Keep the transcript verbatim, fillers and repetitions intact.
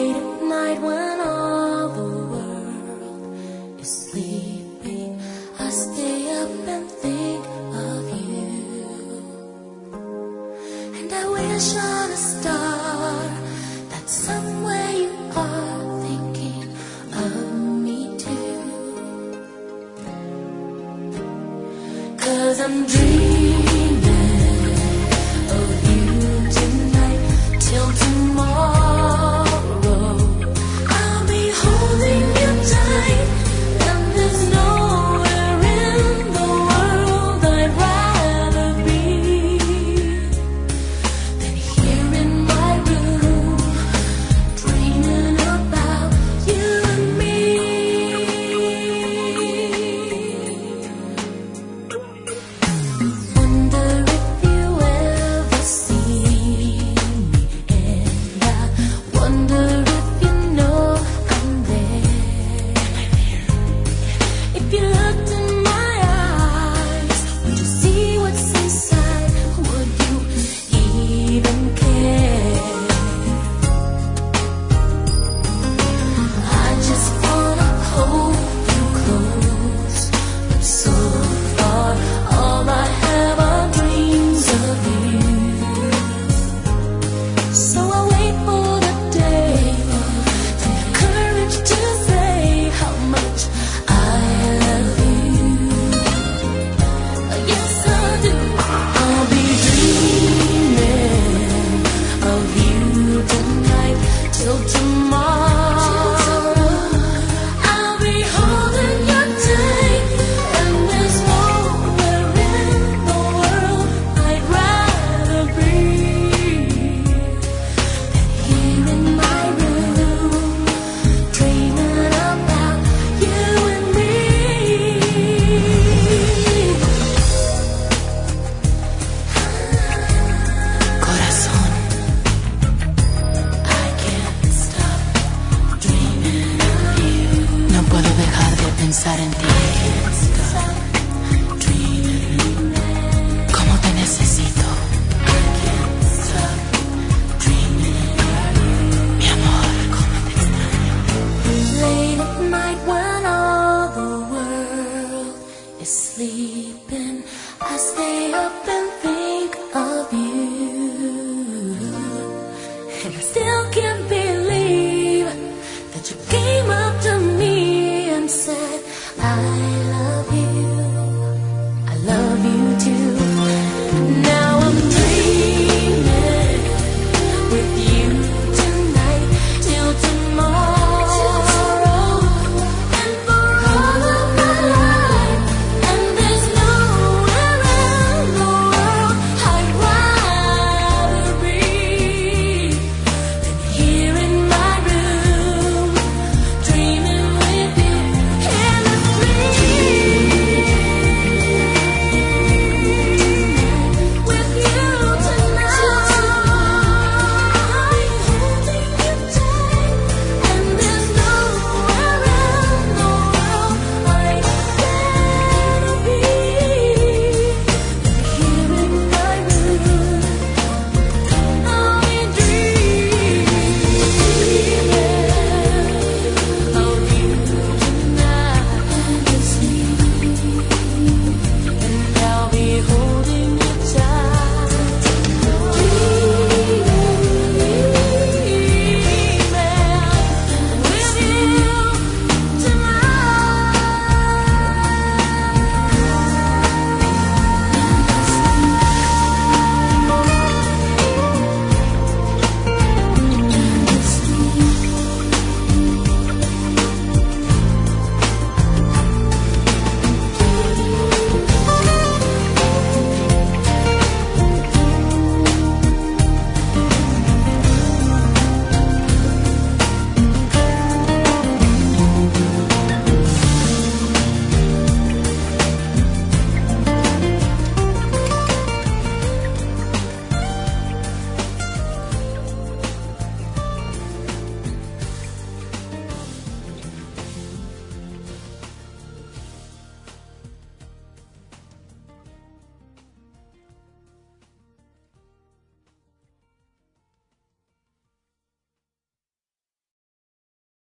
Late at night when all the world is sleeping, I stay up and think of you. And I wish on a star that somewhere you are thinking of me too. 'Cause I'm dreaming of you tonight till tomorrow. I'll be holding you tight, and there's nowhere in the world I'd rather be than here in my room, dreaming about you and me. Wonder if you ever see me, and I wonder if you know I'm there. If you looked in my eyes, would you see what's inside? Would you even care? I just wanna hold you close, but so far all I have are dreams of you. So I wait for the day for the courage to say how much I love you. Yes, I do. I'll be dreaming of you tonight till tomorrow. I'll be holding you tight, and there's nowhere in the world I'd rather be than here in my room, dreaming about you and me. Corazón, I can't stop dreaming of you. No puedo dejar de pensar en ti.